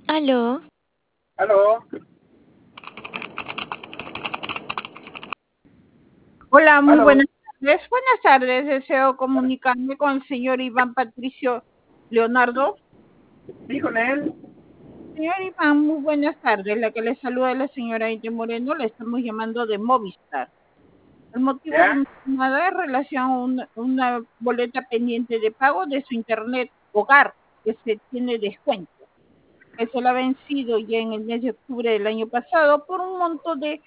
Aló, Aló, Hola, muy aló, buenas tardes. Buenas tardes, deseo comunicarme con el señor Iván Patricio Leonardo. sí, con él, Señor Iván, muy buenas tardes. La que le saluda es la señora Ite Moreno, le estamos llamando de Movistar. El motivo de ¿ya? mi llamada es en relación a una boleta pendiente de pago de su internet hogar, que se tiene descuento, que se la ha vencido ya en el mes de octubre del año pasado por un monto de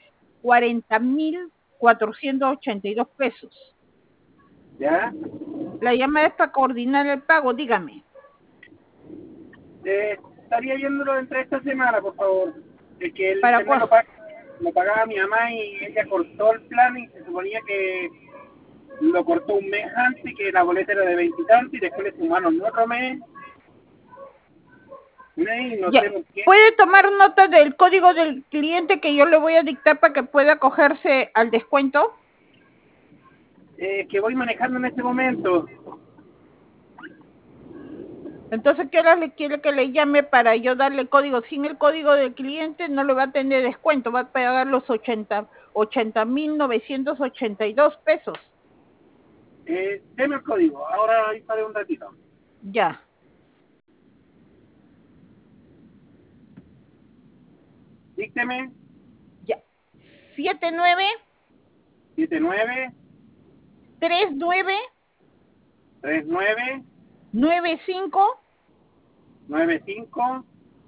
40.482 pesos. ¿Ya? La llamada es para coordinar el pago, dígame. Estaría viéndolo entre esta semana, por favor. Es que el ¿Para internet cuándo? lo pagaba mi mamá y ella cortó el plan y se suponía que lo cortó un mes antes y que la boleta era de 20 y tanto y después le sumaron otro mes y no Ya. sé por qué. ¿Puede tomar nota del código del cliente que yo le voy a dictar para que pueda acogerse al descuento? Que voy manejando en este momento. Entonces, ¿qué hora le quiere que le llame para yo darle el código? Sin el código del cliente no le va a tener descuento, va a pagar los 80.982 pesos. Deme el código, ahora ahí para un ratito. Ya, Dícteme, ya. 79 79 39 39 95 95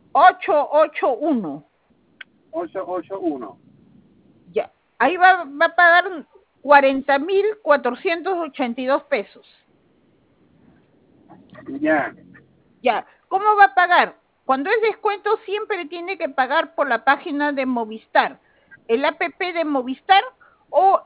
881. 881. Ya. Ahí va a pagar 40.482 pesos. Ya, Ya. ¿Cómo va a pagar? Cuando es descuento siempre tiene que pagar por la página de Movistar, el app de Movistar o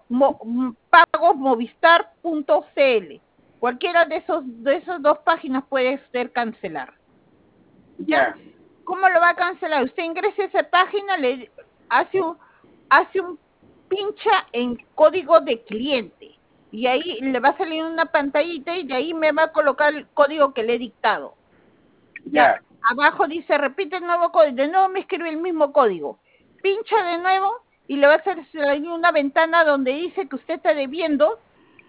pagosmovistar.cl. Cualquiera de esas dos páginas puede usted cancelar. ¿Ya? ya, ¿Cómo lo va a cancelar? Usted ingresa a esa página, le hace un pincha en código de cliente y ahí le va a salir una pantallita y de ahí me va a colocar el código que le he dictado. Ya, ya, abajo dice repite el nuevo código, de nuevo me escribe el mismo código. Pincha de nuevo y le va a salir una ventana donde dice que usted está debiendo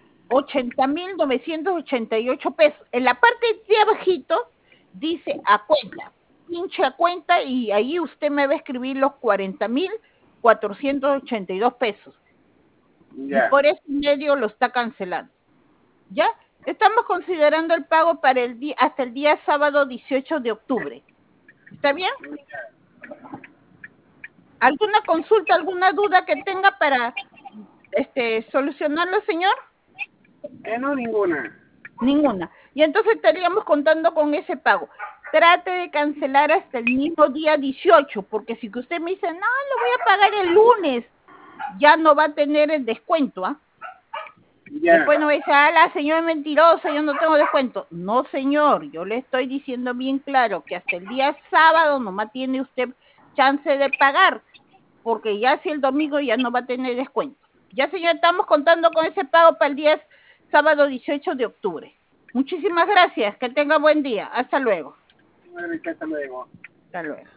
80.988 pesos. En la parte de abajito dice a cuenta. Pinche a cuenta y ahí usted me va a escribir los 40.482 pesos. Y ya. por ese medio lo está cancelando. ¿Ya? Estamos considerando el pago para el día, hasta el día sábado 18 de octubre. ¿Está bien? ¿Alguna consulta, alguna duda que tenga para solucionarlo, señor? No, ninguna. Ninguna. Y entonces estaríamos contando con ese pago. Trate de cancelar hasta el mismo día 18, porque si usted me dice, no, lo voy a pagar el lunes, ya no va a tener el descuento, ¿ah? Ya, Después no me dice, la señora mentirosa, yo no tengo descuento. No, señor, yo le estoy diciendo bien claro que hasta el día sábado nomás tiene usted chance de pagar, porque ya si el domingo ya no va a tener descuento. Ya, señor, estamos contando con ese pago para el día sábado 18 de octubre. Muchísimas gracias, que tenga buen día. Hasta luego. hasta luego. Hasta luego.